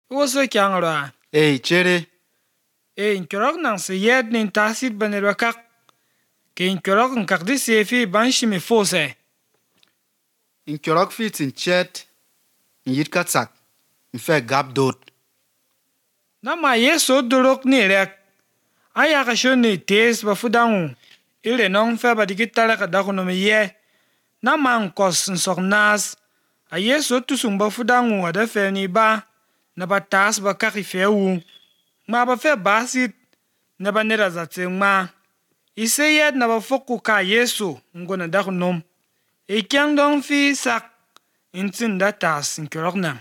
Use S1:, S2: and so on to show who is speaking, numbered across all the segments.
S1: Woso kyangro.
S2: Chere.
S1: Nkorok nang se yed nin tasit banero kak. Ke nkorok nkak di sefi banshimi fose.
S2: Inkorok fit in chet. In yit katsak. In fe gap dot.
S1: Na ma yeso dorok ni rek. Aya ka shoni tes ba fudangu. Ile nong fe ba digitala ka dakuno me ye. Na ma nkos nsok nas. A yeso tusung ba fudangu ada fe ni ba. Na ba tas ba kaki fe wu. Ma ba fe basit. Na ba nera zatse ma. Ise yed na ba foku ka yeso. Ngona dakunom. Kyang dong fi sak. Intin da tas nkorok na.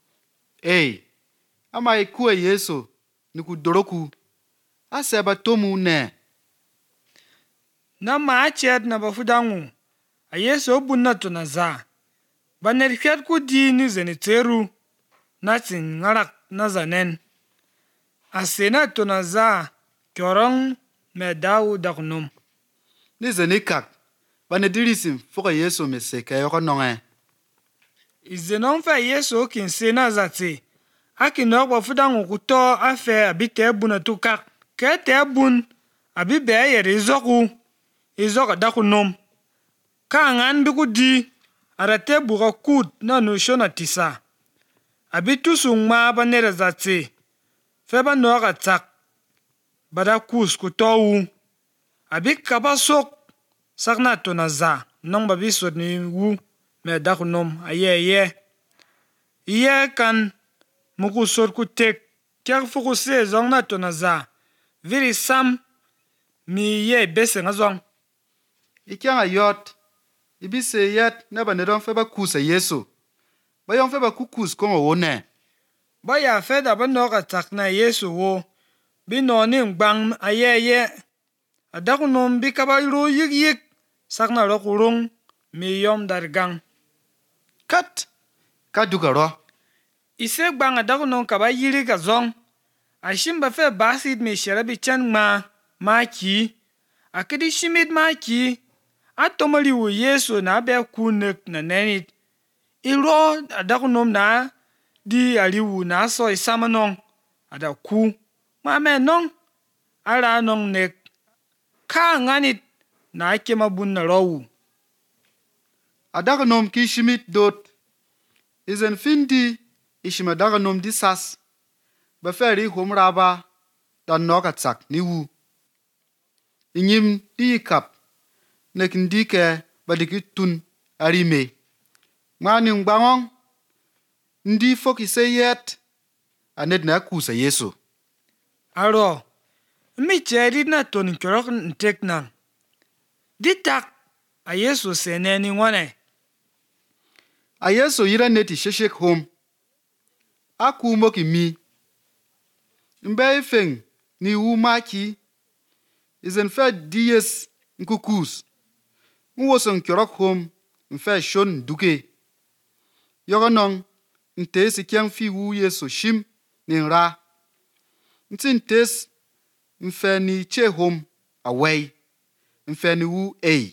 S2: Ama ikue Yesu niku doroku. Aseba tomu ne.
S1: Na ma chet na ba fudangu. A yeso bunna to na za. Ba nerfiat ku di ni zeniteru. Na tin ngarak na zanen. Asena to na za. Kyorong me dawu dakunom.
S2: Ni zenikak. Ba ne dirisim foka Yesu me seke yoko nonge.
S1: Izenon fa yeso kin sena zate. Akin nok ba fudangu kuto afe abite buna tukak. Ke te bun abibe yere izoku. Izoka dakunom. Ka ngan biku di. Arate buka kud na nushona tisa. Abitu sungma ba nere zate. Feba noka tsak. Bada kus kutowu. Abik kaba sok. Sakna tona za. Nong babisot ni wu. Me dakunom aye. Iye kan. Muku sot ku tek. Kyak fuku se zong na tona za. Viri sam. Mi ye bese nga zong.
S2: Ikyang ayot. Ibise yet na ba nedon feba kusa Yesu. Ba yon feba kukus kongo wone.
S1: Ba ya feda ba noka tak na yesu wo. Bi noni ngbang aye. Adakunom bi kaba ro yik. Sakna rokurung. Mi yom dargang.
S2: Kat. Kaduka ro.
S1: Ise gbang adakunom kaba yiri ka zong. Ashim ba fe basit mi sherabi chan ma ki. Akidi shimit ma ki. Atomali wo yesu na be kunek na nenit. Iro adakunom na di aliwu na so isamanong. Ada ku. Ma me nong. Ara nong nek. Ka nganit na ake mabun na rowu.
S2: Adaganom ki shimit dot. Izen findi ishima adaganom di sas. Ba feri hom raba dan noka tsak ni wu. Inyim di kap. Nek ndike badiki tun arime. Mani ngbangong. Ndi fok ise yet. Anet na kusa Yesu.
S1: Aro. Mi cheri na toni nkorok ntek nang. Di tak. A yesu seneni ngwane.
S2: A Yesu yira neti sheshek home. Aku moki mi. Mbe ifeng ni wu maki. Izen fe diyes nkukus. Nwoson kyorok home. Mfe shon duke. Yoganong. Ntes ikyang fi wu Yesu shim. Ninra. Ntes. Mfe ni che home. Away. Mfe ni wu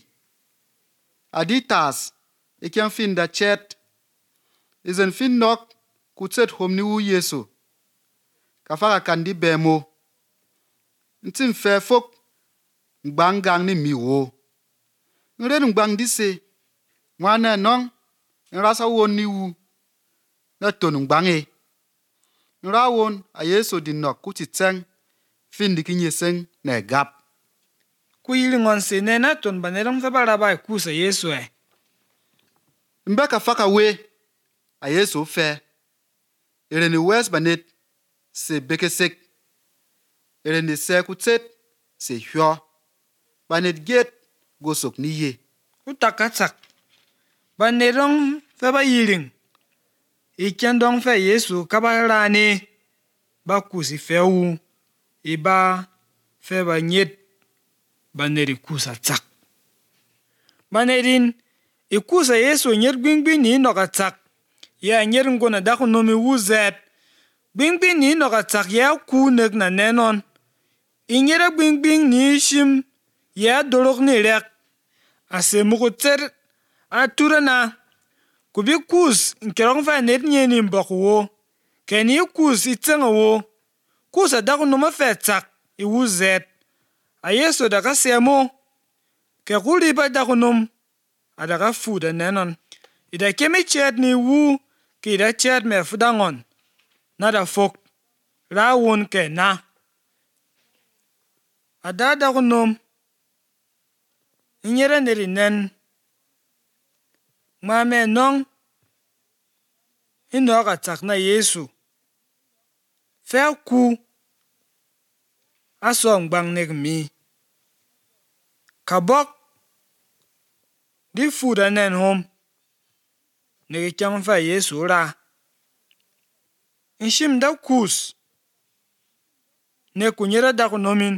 S2: Aditas. Ikyang fi nda chet. Izen fin nok. Kutset home ni wu Yesu. Kafaka kandi bemo. Mfe fok. Ngbang ni mi wo. Nren ngbang dise. Mwane nong. Nrasa won ni wu. Na ton ngbang Nra won a Yesu di nok kutitseng. Fin dikinye seng na gap.
S1: Kuyili ngon sene na ton banerong feba raba kusa yesu
S2: Mbe kafaka we. A Yesu fe. Irene wes banet. Se bekesek. Irene se kutset. Se hyo. Banet get. Gosok ni ye.
S1: Utakatsak. Banerong feba yiling. Ikyandong fe yesu kaba rane. Ba kusi fewu. Iba feba nyet. Baneri kusa tsak. Banerin. Ikusa yesu nyet bingbing ni noka tsak. Ya nyet ngona dako nomi wuzet. Bingbing ni noka tsak ya kunek na nenon. Inyera bingbing ni shim. Ya dorok ni rek. Ase mukutser. Atura na. Kubi kus nkerong fa net nye ni mbok wo. Keni kus itsenga wo. Kusa daku noma fe tsak iwu zet. A Yesu daga semo. Ke kuli ba daku nom. A daga fuda nenon. Ida kemi chet ni wu. Ki ida chet me fudangon. Na da fok. Ra won ke na. A da daku nom. Inyere neri nen. Mame nong. Inoga tsak na Yesu. Fe ku. Asong bang nek mi. Kabok. Di fuda nen hom. Negi kyang fa Yesu ra. Inshim da kus. Ne kunyera da kunomin.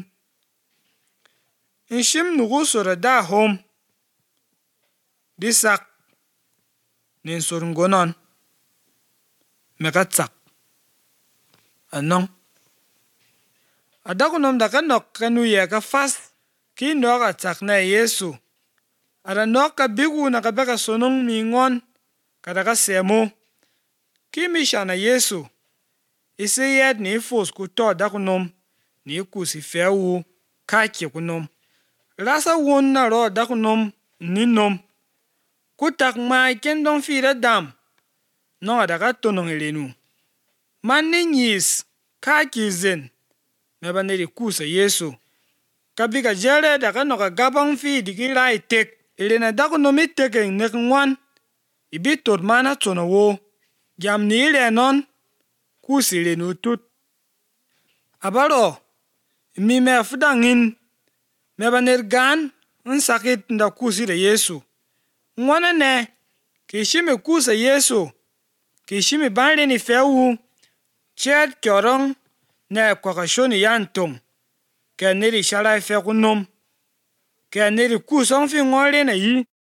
S1: Inshim nugu sora da hom. Di sak. Nin sorungonon. Meka tsak. Anong. Adakunom da ka nok kanu ye ka fast. Ki noka tsak na Yesu. Ada noka bigu na ka beka sonong mingon. Kada ka semo. Ki misha na Yesu. Ise yed ni fos kuto dakunom. Ni kusi fewu. Kaki kunom. Rasa won na ro dakunom. Ni nom. Kutak ma kendong fira dam. No adaka tonong elenu. Mani nyis. Kaki zen. Meba neri kusa Yesu. Kabika jere daka noka gabang fi diki rai tek. Elena dakunom iteke nek ngwan. Ibi tot mana tono wo. Jam ni ile non. Kusi elenu tut. Abaro. Mi me fudangin. Meba ner gan. Nsakit nda kusi de Yesu. Ngwana ne. Kishime kusa Yesu. Kishime banle ni fewu. Chet kyorong. Ne kwa kashoni yantong. Ke neri shalai fe kunom. Ke neri kusong fi ngole na yi.